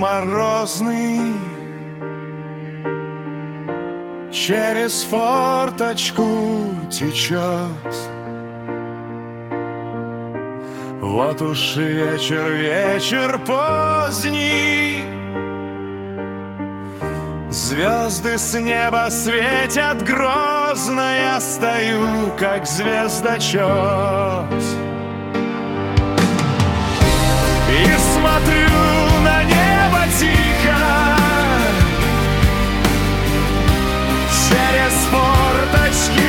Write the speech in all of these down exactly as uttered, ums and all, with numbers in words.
морозный через форточку течет. Вот уж вечер, вечер поздний, звезды с неба светят грозно. Я стою, как звездочет, и смотрю на небо тихо через форточки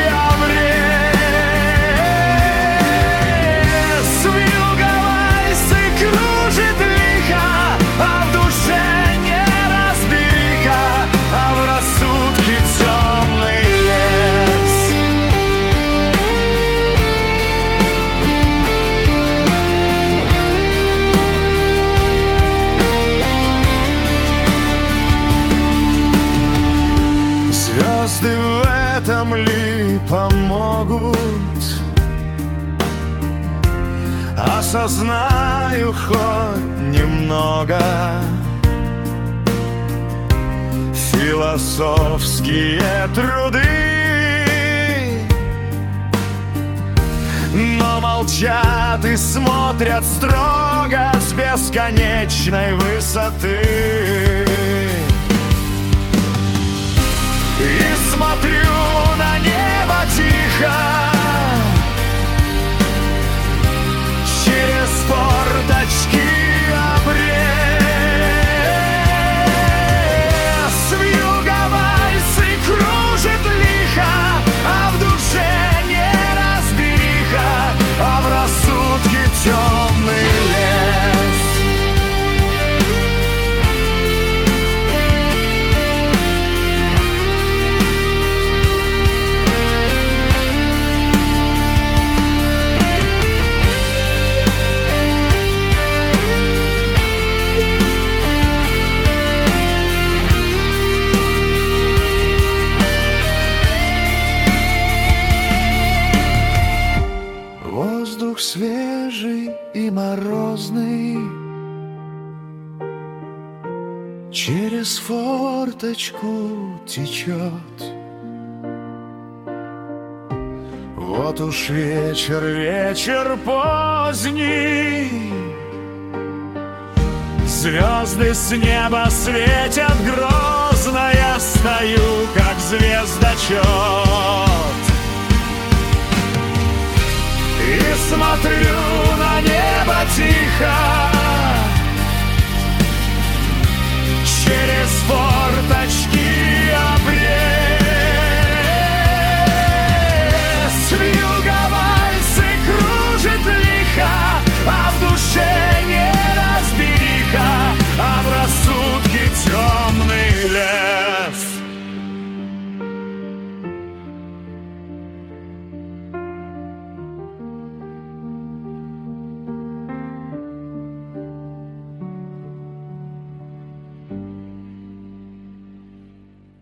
обрез. Вьюга вальсы кружит лихо, а в душе неразбериха, а в рассудке темный лес. Звезды в этом ли помогут? Осознаю хоть немного философские труды, но молчат и смотрят строго с бесконечной высоты. И смотрю на небо тихо через форточки обрез. Вьюга вальсы кружит лихо, а в душе неразбериха, а в рассудке темный лес. Воздух свежий и морозный через форточку течет. Вот уж вечер, вечер поздний, звезды с неба светят грозно. Я стою, как звездочет, и смотрю на небо тихо